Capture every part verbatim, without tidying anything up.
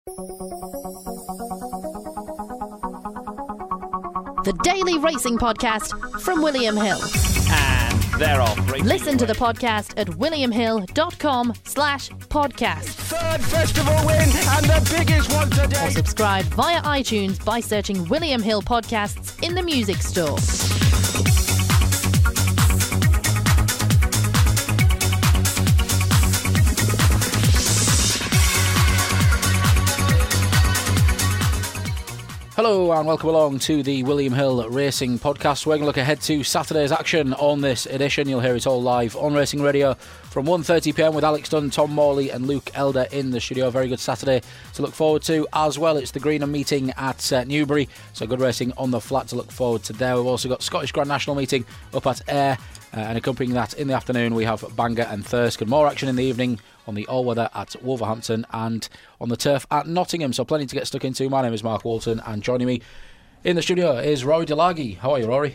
The Daily Racing Podcast from William Hill. And they're off. Listen to the podcast at williamhill.com slash podcast. Third festival win and the biggest one today. Or subscribe via iTunes by searching William Hill Podcasts in the music store. Hello and welcome along to the William Hill Racing Podcast. We're going to look ahead to Saturday's action on this edition. You'll hear it all live on Racing Radio from one thirty p m with Alex Dunn, Tom Morley and Luke Elder in the studio. A very good Saturday to look forward to as well. It's the Greenham meeting at uh, Newbury, so good racing on the flat to look forward to there. We've also got Scottish Grand National meeting up at Ayr, uh, and accompanying that in the afternoon we have Bangor and Thirsk, and more action in the evening on the all-weather at Wolverhampton and on the turf at Nottingham. So plenty to get stuck into. My name is Mark Walton, and joining me in the studio is Rory Delaghi. How are you, Rory?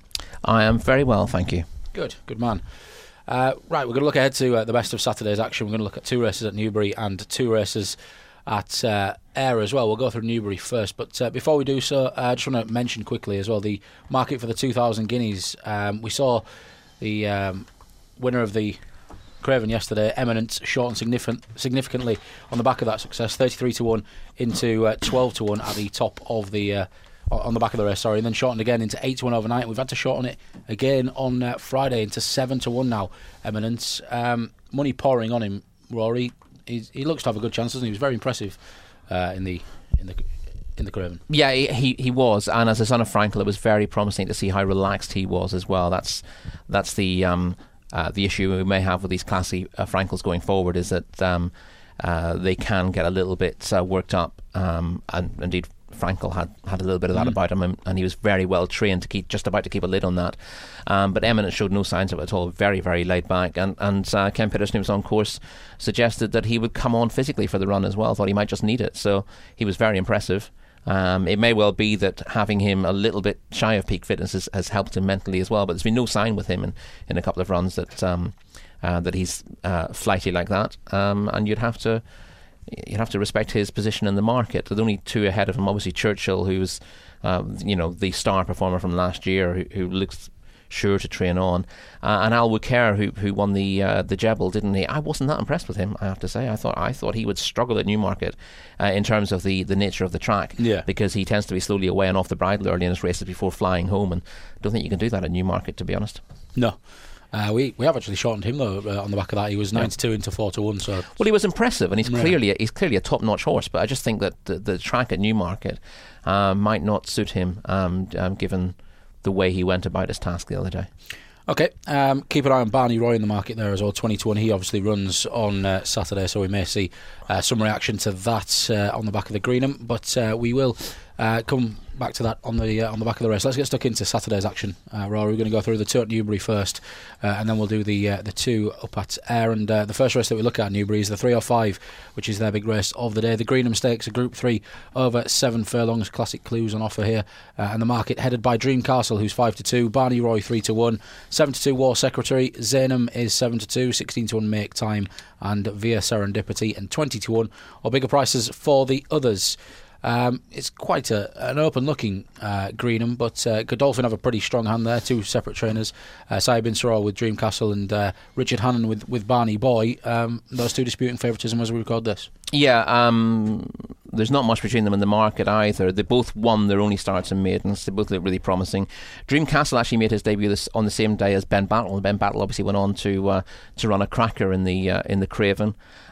I am very well, thank you. Good, good man. Uh, right, we're going to look ahead to uh, the best of Saturday's action. We're going to look at two races at Newbury and two races at uh, Ayr as well. We'll go through Newbury first, but uh, before we do so, I uh, just want to mention quickly as well the market for the two thousand guineas. Um, we saw the um, winner of the Craven yesterday, Eminence, shortened significant, significantly on the back of that success, thirty-three to one into uh, twelve to one at the top of the uh, on the back of the race, sorry, and then shortened again into eight to one overnight. We've had to shorten it again on uh, Friday into seven to one now. Eminence, um, money pouring on him. Rory, He's, he looks to have a good chance, doesn't he? He was very impressive uh, in the in the in the Craven. Yeah, he he was, and as a son of Frankel, it was very promising to see how relaxed he was as well. That's that's the um, uh, the issue we may have with these classy uh, Frankels going forward, is that um, uh, they can get a little bit uh, worked up, um, and indeed Frankel had, had a little bit of that mm. about him, and, and he was very well trained to keep just about to keep a lid on that. Um, but Eminence showed no signs of it at all. Very, very laid back. And and uh, Ken Peterson, who was on course, suggested that he would come on physically for the run as well. Thought he might just need it. So he was very impressive. Um, it may well be that having him a little bit shy of peak fitness has, has helped him mentally as well. But there's been no sign with him in, in a couple of runs that um, uh, that he's uh, flighty like that. Um, and you'd have to. You'd have to respect his position in the market. There's only two ahead of him. Obviously, Churchill, who's uh, you know the star performer from last year, who, who looks sure to train on, uh, and Al Wuker, who who won the uh, the Jebel, didn't he? I wasn't that impressed with him, I have to say. I thought I thought he would struggle at Newmarket uh, in terms of the, the nature of the track, yeah. because he tends to be slowly away and off the bridle early in his races before flying home, and I don't think you can do that at Newmarket, to be honest. No. Uh, we we have actually shortened him though uh, on the back of that. He was ninety-two yeah. into four to one. So well, he was impressive, and he's yeah. clearly a, he's clearly a top-notch horse. But I just think that the, the track at Newmarket uh, might not suit him, um, um, given the way he went about his task the other day. Okay, um, keep an eye on Barney Roy in the market there as well, twenty to one. He obviously runs on uh, Saturday, so we may see uh, some reaction to that uh, on the back of the Greenham. But uh, we will uh, come back to that on the uh, on the back of the race. Let's get stuck into Saturday's action. Uh, Rory, we're going to go through the two at Newbury first, uh, and then we'll do the uh, the two up at Ayr. And uh, the first race that we look at Newbury is the three oh five, which is their big race of the day. The Greenham Stakes, a Group three over seven furlongs. Classic clues on offer here, uh, and the market headed by Dream Castle, who's five to two, Barney Roy three to one, seven to two War Secretary, Zainam is seven to two, sixteen to one Make Time, and Via Serendipity, and twenty to one or bigger prices for the others. Um, it's quite a, an open-looking uh, Greenham, but uh, Godolphin have a pretty strong hand there. Two separate trainers, uh, Saib bin Soror with Dream Castle and uh, Richard Hannon with, with Barney Boy. Um, those two disputing favouritism as we record this. Yeah, um, there's not much between them in the market either. They both won their only starts in maidens. They both look really promising. Dream Castle actually made his debut this, on the same day as Ben Battle. Ben Battle obviously went on to uh, to run a cracker in the uh, in the Craven.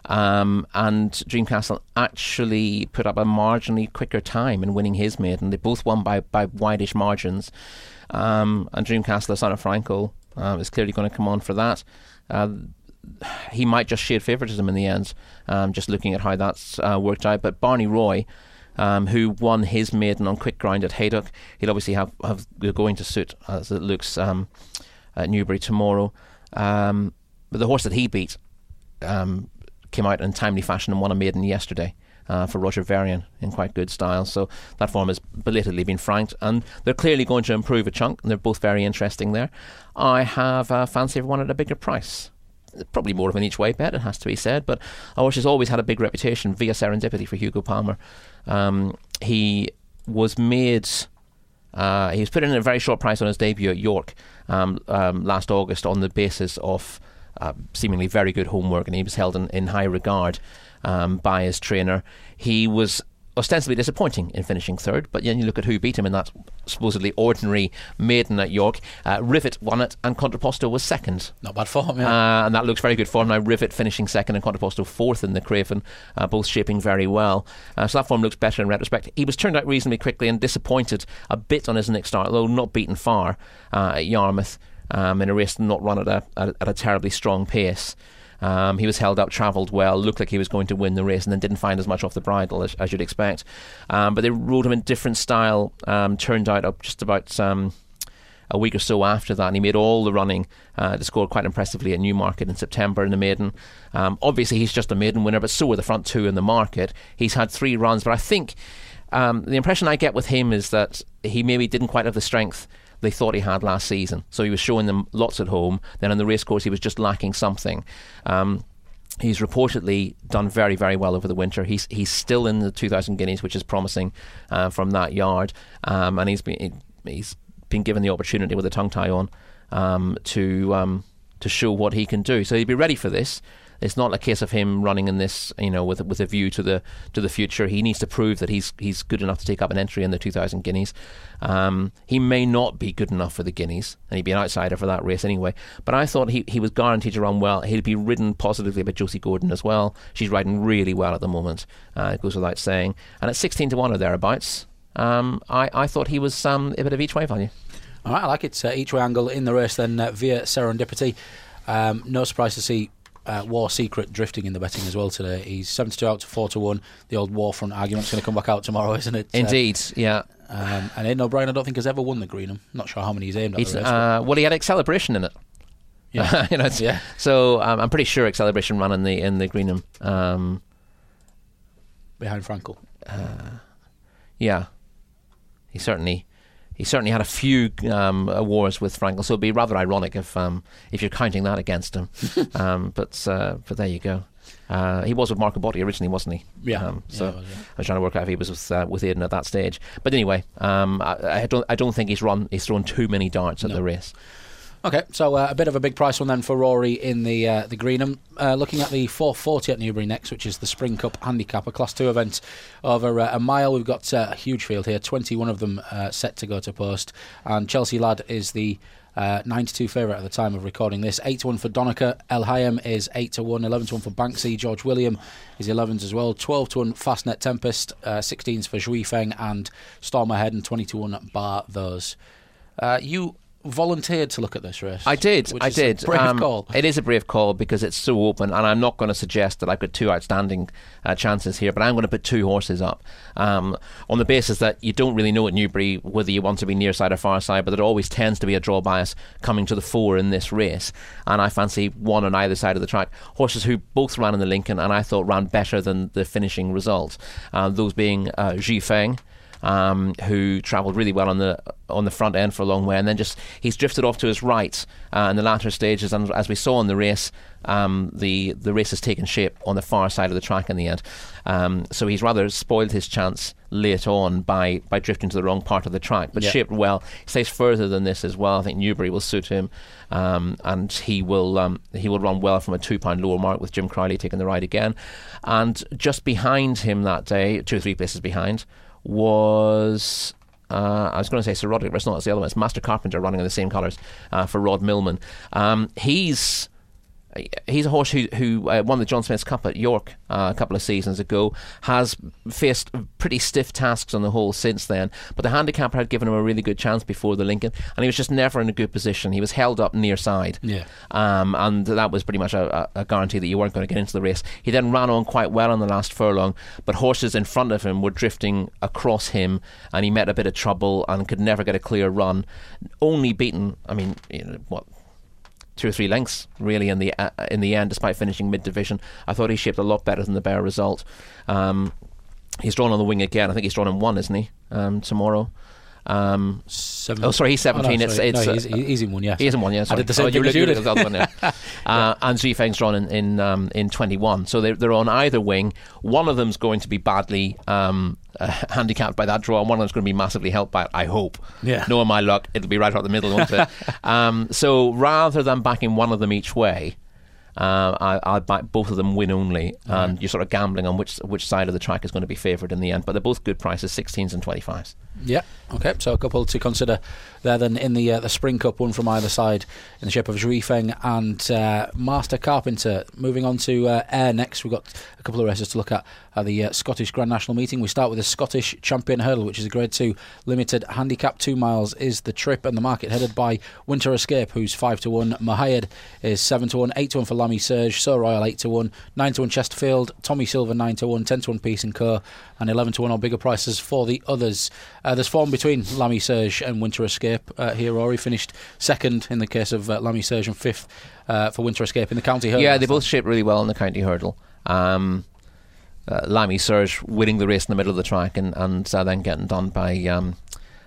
Um, and Dream Castle actually put up a marginally quicker time in winning his maiden. They both won by, by wideish margins. Um, and Dream Castle, the son of Frankel, uh, is clearly going to come on for that. Uh, he might just shade favouritism in the end, um, just looking at how that's uh, worked out. But Barney Roy, um, who won his maiden on quick ground at Haydock, he'll obviously have, have going to suit, as it looks, um, at Newbury tomorrow. Um, but the horse that he beat um, came out in timely fashion and won a maiden yesterday uh, for Roger Varian in quite good style. So that form has belatedly been franked, and they're clearly going to improve a chunk, and they're both very interesting there. I have a fancy for one at a bigger price. probably more of an each way bet, it has to be said, but a horse has always had a big reputation. Via Serendipity for Hugo Palmer. Um, he was made. Uh, he was put in at a very short price on his debut at York um, um, last August on the basis of uh, seemingly very good homework, and he was held in, in high regard um, by his trainer. He was ostensibly disappointing in finishing third, but then you look at who beat him in that supposedly ordinary maiden at York. Uh, Rivet won it, and Contraposto was second. Not bad form, yeah. Uh, and that looks very good form now. Rivet finishing second and Contraposto fourth in the Craven, uh, both shaping very well. Uh, so that form looks better in retrospect. He was turned out reasonably quickly and disappointed a bit on his next start, although not beaten far uh, at Yarmouth um, in a race not run at a, at, at a terribly strong pace. Um, he was held up, travelled well, looked like he was going to win the race, and then didn't find as much off the bridle as, as you'd expect. Um, but they rode him in different style, um, turned out up just about um, a week or so after that, and he made all the running uh, to score quite impressively at Newmarket in September in the maiden. Um, obviously, he's just a maiden winner, but so are the front two in the market. He's had three runs, but I think um, the impression I get with him is that he maybe didn't quite have the strength they thought he had last season. So he was showing them lots at home. Then on the racecourse he was just lacking something. Um, he's reportedly done very, very well over the winter. He's he's still in the two thousand guineas, which is promising uh, from that yard. Um, and he's been he's been given the opportunity with a tongue tie on um, to um, to show what he can do. So he'd be ready for this. It's not a case of him running in this, you know, with with a view to the to the future. He needs to prove that he's he's good enough to take up an entry in the two thousand guineas. Um, he may not be good enough for the guineas, and he'd be an outsider for that race anyway. But I thought he, he was guaranteed to run well. He'd be ridden positively by Josie Gordon as well. She's riding really well at the moment. Uh, it goes without saying. And at sixteen to one or thereabouts, um, I I thought he was um, a bit of each way value. All right, I like it. Uh, each way angle in the race then uh, via Serendipity. Um, no surprise to see Uh, War Secret drifting in the betting as well today. He's seventy-two out to four to one. The old Warfront argument's going to come back out tomorrow, isn't it? Indeed, uh, yeah. Um, and Aidan O'Brien, I don't think has ever won the Greenham. Not sure how many he's aimed at. He's, the race, uh, well, he had Acceleration in it. Yeah, you know, yeah. So um, I'm pretty sure Acceleration ran in the in the Greenham. Um, behind Frankel. Uh, yeah, he certainly. He certainly had a few um, wars with Frankel, so it'd be rather ironic if um, if you're counting that against him. um, but uh, but there you go. Uh, he was with Marco Botti originally, wasn't he? Yeah. Um, so yeah, was, yeah. I was trying to work out if he was with uh, with Aidan at that stage. But anyway, um, I, I don't I don't think he's run he's thrown too many darts at no. the race. Okay, so uh, a bit of a big price one then for Rory in the uh, the Greenham. Uh, looking at the four forty at Newbury next, which is the Spring Cup Handicap, a Class two event over uh, a mile. We've got uh, a huge field here, twenty-one of them uh, set to go to post. And Chelsea Lad is the uh, nine to two favourite at the time of recording this. eight to one for Donica. El Hayam is eight to one. eleven to one for Banksy. George William is elevens as well. twelve to one Fastnet Tempest. Uh, sixteens for Zhui Feng and Storm Ahead, and twenty to one bar those. Uh, you... volunteered to look at this race. I did. Which I is did. A brave um, call. It is a brave call because it's so open, and I'm not going to suggest that I've got two outstanding uh, chances here, but I'm going to put two horses up um, on the basis that you don't really know at Newbury whether you want to be near side or far side, but there always tends to be a draw bias coming to the fore in this race, and I fancy one on either side of the track. Horses who both ran in the Lincoln, and I thought ran better than the finishing result. Uh, those being uh, Zhui Feng, Um, who travelled really well on the on the front end for a long way, and then just he's drifted off to his right uh, in the latter stages, and as we saw in the race, um, the the race has taken shape on the far side of the track in the end. Um, so he's rather spoiled his chance late on by by drifting to the wrong part of the track, but yep. shaped well. He stays further than this as well. I think Newbury will suit him, um, and he will um, he will run well from a two pound lower mark with Jim Crowley taking the ride again, and just behind him that day, two or three places behind, was uh, I was going to say Sir Roderick, but it's not. It's the other one. It's Master Carpenter running in the same colours uh, for Rod Millman. Um, he's he's a horse who who uh, won the John Smith's Cup at York uh, a couple of seasons ago. Has faced pretty stiff tasks on the whole since then, but the handicapper had given him a really good chance before the Lincoln, and he was just never in a good position. He was held up near side, yeah, um, and that was pretty much a, a guarantee that you weren't going to get into the race. He then ran on quite well on the last furlong, but horses in front of him were drifting across him, and he met a bit of trouble and could never get a clear run. Only beaten, I mean, you know, what, two or three lengths really in the uh, in the end, despite finishing mid division. I thought he shaped a lot better than the Bear result. Um, he's drawn on the wing again. I think he's drawn in one, isn't he? Um, tomorrow. Um, Seven. Oh, sorry, he's seventeen. Oh, no, it's sorry. it's no, uh, he's, he's in one. Yeah, he is in one. Yeah, sorry. I did the same oh, thing you as you looked did. at the other one there. uh, yeah. And Zhifeng's drawn in in, um, in twenty-one. So they're they're on either wing. One of them's going to be badly um, uh, handicapped by that draw, and one of them's going to be massively helped by it. I hope. Yeah. Knowing my luck, it'll be right out the middle, won't it? um, so rather than backing one of them each way. Uh, I, I'll back both of them win only, and right. You're sort of gambling on which which side of the track is going to be favoured in the end. But they're both good prices, sixteens and twenty-fives. Yeah, okay, so a couple to consider there then in the uh, the Spring Cup, one from either side in the shape of Zhifeng and uh, Master Carpenter. Moving on to uh, Ayr next, we've got a couple of races to look at at the uh, Scottish Grand National Meeting. We start with the Scottish Champion Hurdle, which is a Grade two limited handicap. Two miles is the trip, and the market headed by Winter Escape, who's five to one. Mahayed is seven to one, eight to one for Lamy Surge, So Royal eight to one, nine to one Chesterfield, Tommy Silver nine to one, ten to one Peace and Co, and eleven to one on bigger prices for the others. Uh, there's form between Lamy Surge and Winter Escape uh, here. Rory finished second in the case of uh, Lamy Surge and fifth uh, for Winter Escape in the county hurdle. Yeah, they both shaped really well in the county hurdle. Um, uh, Lamy Surge winning the race in the middle of the track and, and uh, then getting done by um,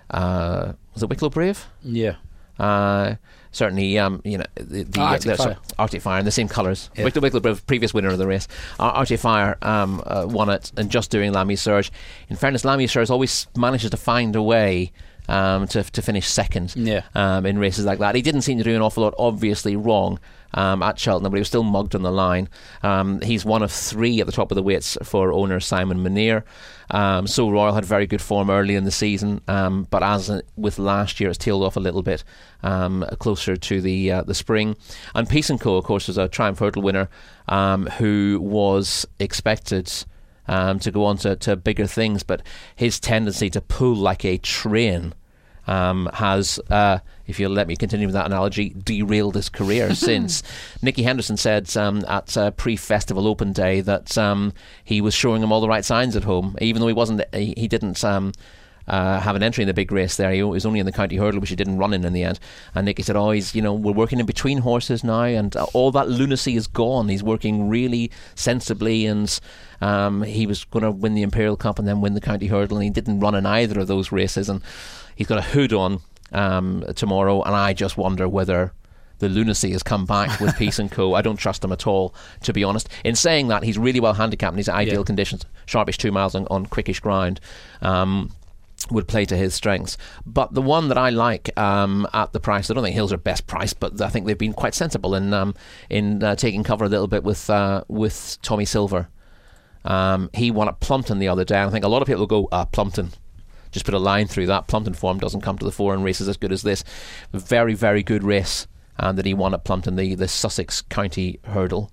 uh, was it Wicklow Brave? Yeah. Uh, certainly, um, you know, the, the oh, Arctic, uh, Fire. So, Arctic Fire in the same colours. Yeah. Wicklow, Wicklow Brave, previous winner of the race. Ar- Arctic Fire um, uh, won it, and just doing Lamy Surge. In fairness, Lamy Surge always manages to find a way um, to to finish second. Yeah. Um, in races like that. He didn't seem to do an awful lot, obviously wrong. Um, at Cheltenham, but he was still mugged on the line. Um, he's one of three at the top of the weights for owner Simon Munir. Um, So Royal had very good form early in the season, um, but as with last year, it's tailed off a little bit um, closer to the uh, the spring. And Peace and Co, of course, was a Triumph Hurdle winner um, who was expected um, to go on to, to bigger things, but his tendency to pull like a train Um, has, uh, if you'll let me continue with that analogy, derailed his career since. Nicky Henderson said um, at uh, pre-festival open day that um, he was showing him all the right signs at home, even though he wasn't. He, he didn't um, uh, have an entry in the big race there. He was only in the county hurdle, which he didn't run in in the end. And Nicky said, "Oh, he's, you know, we're working in between horses now, and uh, all that lunacy is gone. He's working really sensibly, and um, he was going to win the Imperial Cup and then win the county hurdle, and he didn't run in either of those races." And he's got a hood on um, tomorrow, and I just wonder whether the lunacy has come back with Peace and Co. I don't trust him at all, to be honest. In saying that, he's really well handicapped in his ideal yeah. conditions. Sharpish two miles on, on quickish ground um, would play to his strengths. But the one that I like um, at the price, I don't think Hills are best priced, but I think they've been quite sensible in um, in uh, taking cover a little bit with uh, with Tommy Silver. Um, he won at Plumpton the other day, and I think a lot of people will go, ah, Plumpton. Just put a line through that. Plumpton form doesn't come to the fore in races as good as this. A very, very good race um, that he won at Plumpton, the, the Sussex County Hurdle.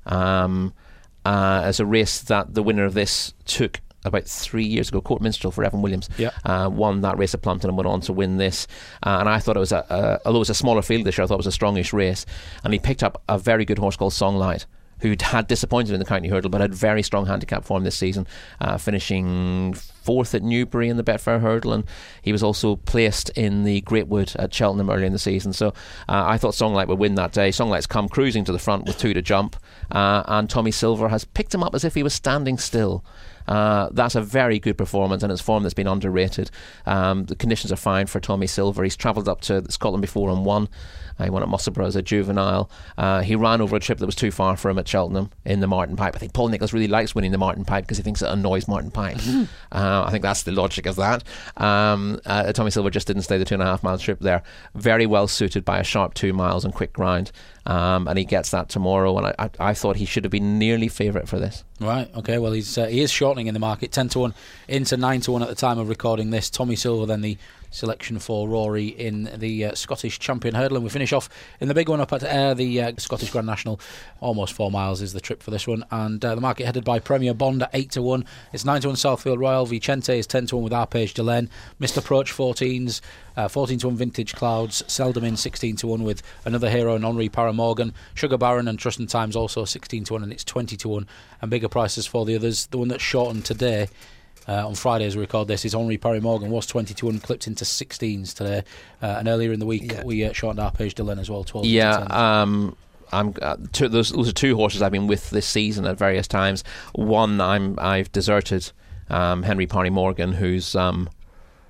Um, uh, as a race that the winner of this took about three years ago, Court Minstrel for Evan Williams, yeah. uh, won that race at Plumpton and went on to win this. Uh, and I thought it was, a, a, although it was a smaller field this year, I thought it was a strongish race. And he picked up a very good horse called Songlight, who'd had disappointed in the county hurdle but had very strong handicap form this season, uh, finishing fourth at Newbury in the Betfair hurdle, and he was also placed in the Greatwood at Cheltenham early in the season. So uh, I thought Songlight would win that day. Songlight's come cruising to the front with two to jump, uh, and Tommy Silver has picked him up as if he was standing still. Uh, that's a very good performance, and it's form that's been underrated. Um, the conditions are fine for Tommy Silver. He's travelled up to Scotland before and won. Uh, he won at Musselburgh as a juvenile. Uh, he ran over a trip that was too far for him at Cheltenham in the Martin Pipe. I think Paul Nicholls really likes winning the Martin Pipe because he thinks it annoys Martin Pipe. uh, I think that's the logic of that. Um, uh, Tommy Silver just didn't stay the two and a half mile trip there. Very well suited by a sharp two miles on quick ground. Um, and he gets that tomorrow, and I, I, I thought he should have been nearly favourite for this. Right, okay, well he's uh, he is shortening in the market, ten to one into nine to one at the time of recording this. Tommy Silver then the selection for Rory in the uh, Scottish Champion Hurdle, and we finish off in the big one up at Ayr, the uh, Scottish Grand National. Almost four miles is the trip for this one, and uh, the market headed by Premier Bond at eight to one. It's nine to one Southfield Royal. Vicente is ten to one with Arpege Delaine. Mister Approach fourteens, uh, fourteen to one Vintage Clouds. Seldom in sixteen to one with Another Hero and Henri Paramorgan. Sugar Baron and Trust and Times also sixteen to one, and it's twenty to one, and bigger prices for the others. The one that's shortened today Uh, on Friday as we record this is Henri Paramorgan, was twenty to one, clipped into sixteens today, uh, and earlier in the week yeah. we uh, shortened Arpege Delaine as well, twelve. Yeah, um, I'm uh, two, those, those are two horses I've been with this season at various times. One I'm I've deserted, um, Henri Paramorgan, who's um,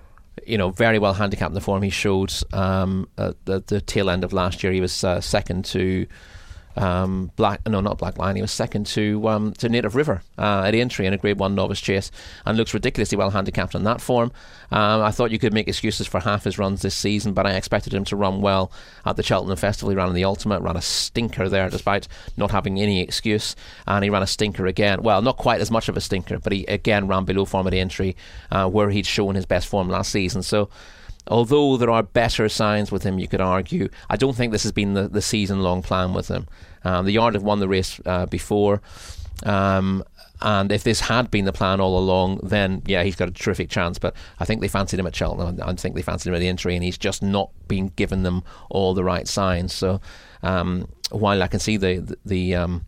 you know, very well handicapped in the form he showed um, at the, the tail end of last year. He was uh, second to um, Black, no, not Black Lion. He was second to um, to Native River uh, at Aintree in a Grade One novice chase, and looks ridiculously well handicapped in that form. Um, I thought you could make excuses for half his runs this season, but I expected him to run well at the Cheltenham Festival. He ran in the Ultimate, ran a stinker there despite not having any excuse, and he ran a stinker again. Well, not quite as much of a stinker, but he again ran below form at Aintree, uh, where he'd shown his best form last season. So although there are better signs with him, you could argue, I don't think this has been the, the season-long plan with him. Um, the Yard have won the race uh, before, um, and if this had been the plan all along, then yeah, he's got a terrific chance. But I think they fancied him at Cheltenham. I think they fancied him at the Aintree, and he's just not been given them all the right signs. So um, while I can see the the, the um,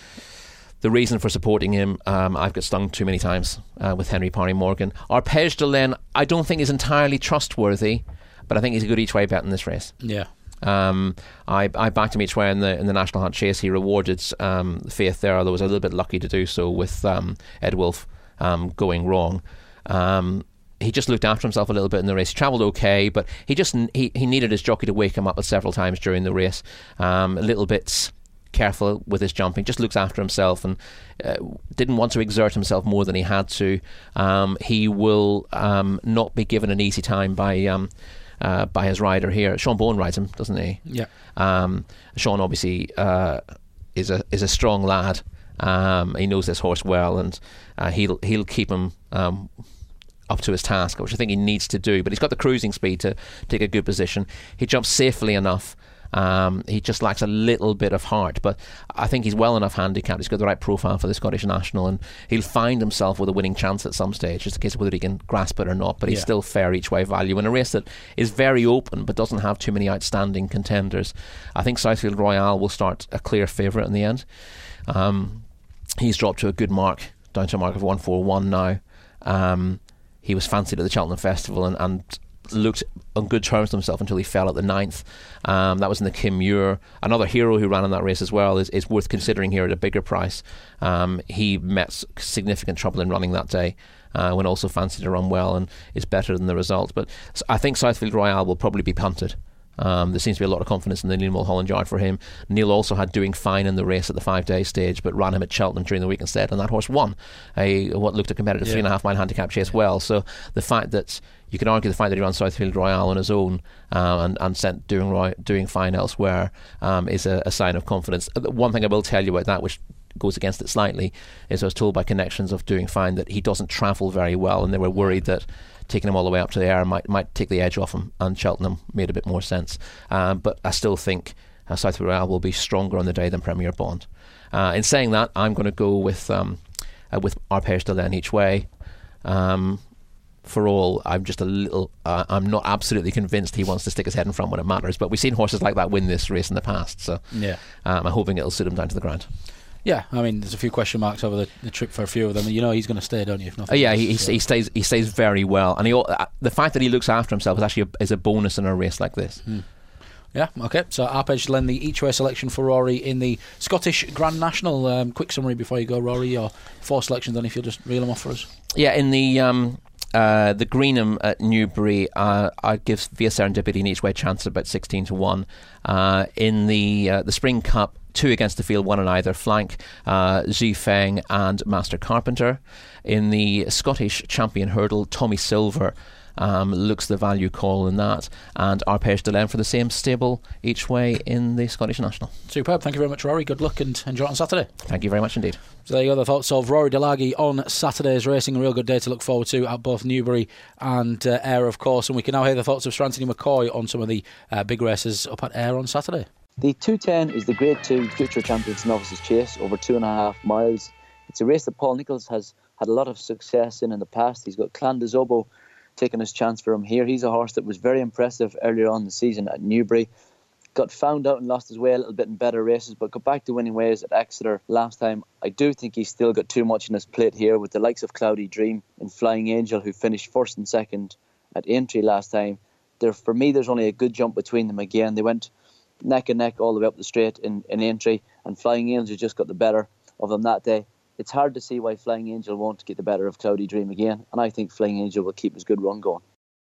The reason for supporting him, um, I've got stung too many times uh, with Henry Parry Morgan. Arpège de Laine, I don't think is entirely trustworthy, but I think he's a good each way bet in this race. Yeah. Um, I, I backed him each way in the in the National Hunt Chase. He rewarded um, Faith there, although was a little bit lucky to do so with um, Ed Wolf um, going wrong. Um, he just looked after himself a little bit in the race. He travelled okay, but he just he, he needed his jockey to wake him up several times during the race. Um, a little bit careful with his jumping, just looks after himself and uh, didn't want to exert himself more than he had to. Um, he will um, not be given an easy time by um, uh, by his rider here. Sean Bowen rides him, doesn't he? Yeah. Um, Sean obviously uh, is a is a strong lad. Um, he knows this horse well, and uh, he'll he'll keep him um, up to his task, which I think he needs to do. But he's got the cruising speed to take a good position. He jumps safely enough. Um, he just lacks a little bit of heart, but I think he's well enough handicapped. He's got the right profile for the Scottish National, and he'll find himself with a winning chance at some stage. Just a case of whether he can grasp it or not, but he's yeah. still fair each way value in a race that is very open but doesn't have too many outstanding contenders. I think Southfield Royale will start a clear favourite in the end. Um, he's dropped to a good mark, down to a mark of one forty-one now. Um, he was fancied at the Cheltenham Festival and, and looked on good terms with himself until he fell at the ninth. Um, that was in the Kim Muir. Another hero who ran in that race as well is, is worth considering here at a bigger price. Um, he met significant trouble in running that day uh, when also fancied to run well and is better than the result. But I think Southfield Royale will probably be punted. Um, there seems to be a lot of confidence in the Neil Mulholland Yard for him. Neil also had Doing Fine in the race at the five-day stage, but ran him at Cheltenham during the week instead, and that horse won a what looked a competitive yeah. three and a half mile handicap chase well. So the fact that you can argue the fact that he ran Southfield Royale on his own uh, and, and sent Doing, Roy, Doing Fine elsewhere um, is a, a sign of confidence. One thing I will tell you about that, which goes against it slightly, is I was told by connections of Doing Fine that he doesn't travel very well, and they were worried that taking him all the way up to the air might might take the edge off him, and Cheltenham made a bit more sense. Um, but I still think uh, Southfield Royale will be stronger on the day than Premier Bond. Uh, in saying that, I'm going to go with um, uh, with Arpège de Laine each way. Um, for all, I'm just a little. Uh, I'm not absolutely convinced he wants to stick his head in front when it matters. But we've seen horses like that win this race in the past, so yeah, um, I'm hoping it'll suit him down to the ground. Yeah, I mean, there's a few question marks over the, the trip for a few of them. You know, he's going to stay, don't you? If nothing uh, yeah, else, he, so. he stays. He stays very well, and he uh, the fact that he looks after himself is actually a, is a bonus in a race like this. Hmm. Yeah, okay. So Arpège de Laine, the each way selection for Rory in the Scottish Grand National. Um, quick summary before you go, Rory. Your four selections, then, if you'll just reel them off for us. Yeah, in the um, uh, the Greenham at Newbury, uh, I'd give Via Serendipity an each way chance at about sixteen to one. Uh, in the uh, the Spring Cup, two against the field, one on either flank, uh, Xu Feng and Master Carpenter. In the Scottish Champion Hurdle, Tommy Silver um, looks the value call in that, and Arpège de Laine for the same stable each way in the Scottish National. Superb. Thank you very much, Rory. Good luck and enjoy it on Saturday. Thank you very much indeed. So there you go, the thoughts of Rory Delaghe on Saturday's racing. A real good day to look forward to at both Newbury and uh, Ayr, of course. And we can now hear the thoughts of Sir Anthony McCoy on some of the uh, big races up at Ayr on Saturday. The two ten is the Grade two Future Champions Novices Chase over two and a half miles. It's a race that Paul Nicholls has had a lot of success in in the past. He's got Clan de Zobo taking his chance for him here. He's a horse that was very impressive earlier on in the season at Newbury. Got found out and lost his way a little bit in better races, but got back to winning ways at Exeter last time. I do think he's still got too much in his plate here with the likes of Cloudy Dream and Flying Angel, who finished first and second at Aintree last time. There, for me, there's only a good jump between them again. They went neck and neck all the way up the straight in, in Aintree, and Flying Angel just got the better of them that day. It's hard to see why Flying Angel won't get the better of Cloudy Dream again, and I think Flying Angel will keep his good run going.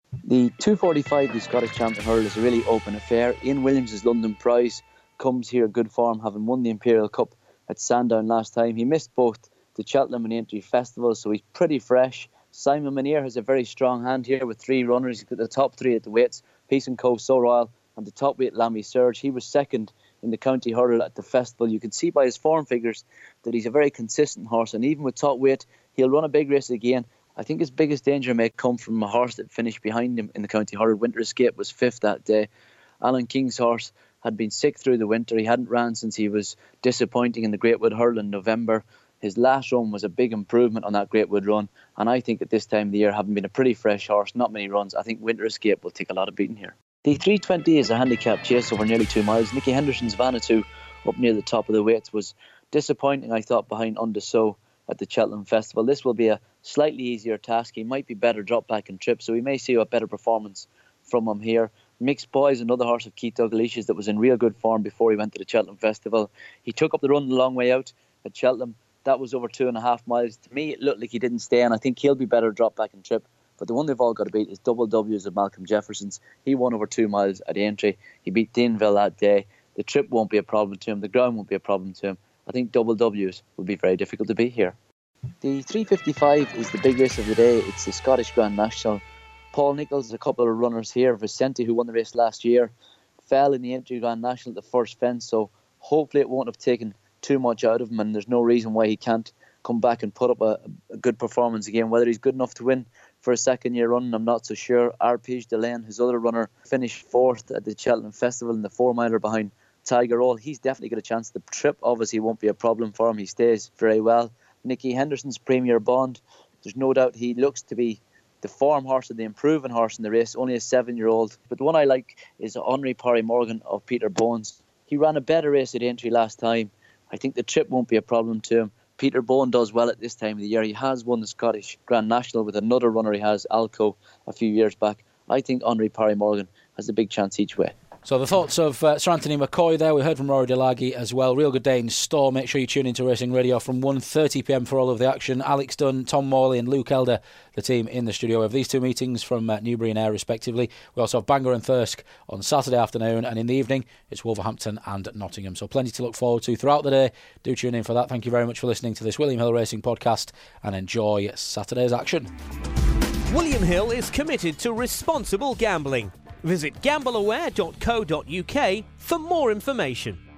The two forty-five, the Scottish Champion Hurl, is a really open affair. Ian Williams' London Prize comes here good form, having won the Imperial Cup at Sandown last time. He missed both the Cheltenham and the Entry Festival, so he's pretty fresh. Simon Monier has a very strong hand here with three runners. He's got the top three at the weights, Peace and Cove, So Royal, and the top weight, Lammy Surge. He was second in the county hurdle at the festival. You can see by his form figures that he's a very consistent horse, and even with top weight, he'll run a big race again. I think his biggest danger may come from a horse that finished behind him in the county hurdle. Winter Escape was fifth that day. Alan King's horse had been sick through the winter. He hadn't ran since he was disappointing in the Greatwood Hurl in November. His last run was a big improvement on that Greatwood run, and I think at this time of the year, having been a pretty fresh horse, not many runs, I think Winter Escape will take a lot of beating here. The three twenty is a handicap chase over nearly two miles. Nicky Henderson's Vanuatu up near the top of the weights was disappointing, I thought, behind Undeso at the Cheltenham Festival. This will be a slightly easier task. He might be better drop back and trip, so we may see a better performance from him here. Mixed Boys, another horse of Keith Dalglish's that was in real good form before he went to the Cheltenham Festival. He took up the run a long way out at Cheltenham. That was over two and a half miles. To me, it looked like he didn't stay, and I think he'll be better drop back and trip. But the one they've all got to beat is Double W's of Malcolm Jefferson's. He won over two miles at Aintree. He beat Deanville that day. The trip won't be a problem to him. The ground won't be a problem to him. I think Double W's will be very difficult to beat here. The three fifty-five is the big race of the day. It's the Scottish Grand National. Paul Nicholls, a couple of runners here. Vicente, who won the race last year, fell in the Entry Grand National at the first fence, so hopefully it won't have taken too much out of him, and there's no reason why he can't come back and put up a, a good performance again. Whether he's good enough to win for a second year run, I'm not so sure. Arpege Delane, his other runner, finished fourth at the Cheltenham Festival in the four miler behind Tiger Roll. He's definitely got a chance. The trip obviously won't be a problem for him. He stays very well. Nicky Henderson's Premier Bond, there's no doubt he looks to be the form horse and the improving horse in the race, only a seven-year-old. But the one I like is Henri Parry Morgan of Peter Bones. He ran a better race at Aintree last time. I think the trip won't be a problem to him. Peter Bowen does well at this time of the year. He has won the Scottish Grand National with another runner he has, Alco, a few years back. I think Henri Parry Morgan has a big chance each way. So the thoughts of uh, Sir Anthony McCoy there. We heard from Rory Delagi as well. Real Good Day in store. Make sure you tune into Racing Radio from one thirty p m for all of the action. Alex Dunn, Tom Morley and Luke Elder, the team in the studio. We have these two meetings from uh, Newbury and Ayr respectively. We also have Bangor and Thirsk on Saturday afternoon, and in the evening it's Wolverhampton and Nottingham. So plenty to look forward to throughout the day. Do tune in for that. Thank you very much for listening to this William Hill Racing podcast, and enjoy Saturday's action. William Hill is committed to responsible gambling. Visit gamble aware dot co dot uk for more information.